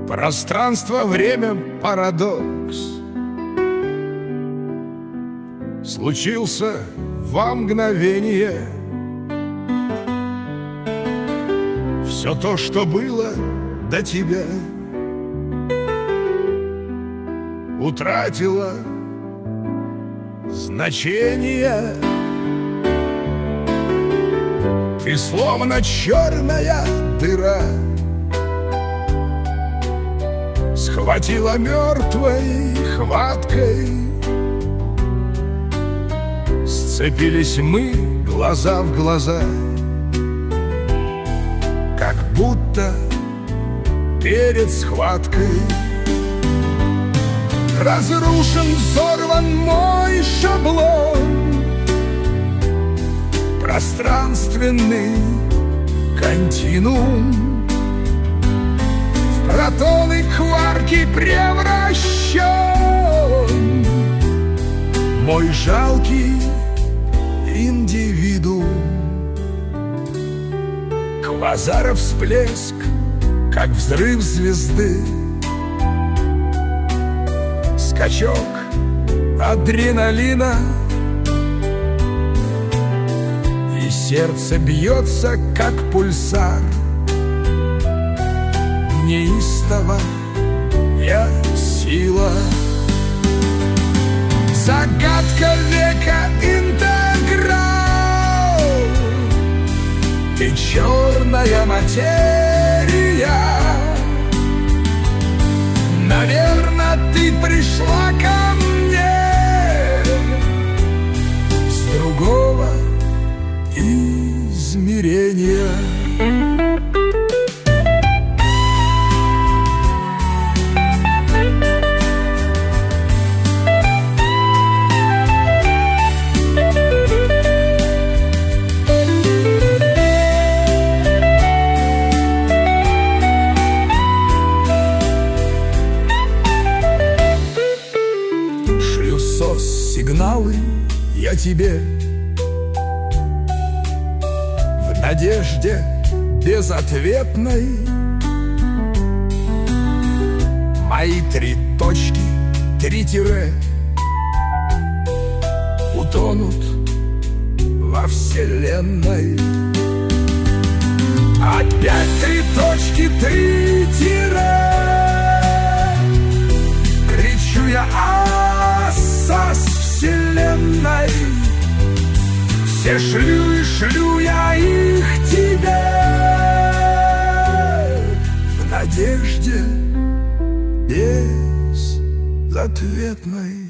Пространство, время, парадокс случился во мгновение. Все то, что было до тебя, утратило значение. Ты словно черная дыра, схватила мертвой хваткой. Сцепились мы глаза в глаза, как будто перед схваткой. Разрушен, взорван мой шаблон, пространственный континуум в протоны, кварки превращен. Мой жалкий индивидуум. Квазаров всплеск, как взрыв звезды, скачок адреналина, и сердце бьется, как пульсар. Неистово я сила. Загадка века, интеграл. Ты черная материя. Наверно, ты пришла ко мне с другого измерения. Сигналы я тебе в надежде безответной. Мои 3 точки, 3 тире утонут во вселенной. Опять 3 точки, 3 тире. Кричу я асас вселенной. Все шлю и шлю я их тебе в надежде безответной.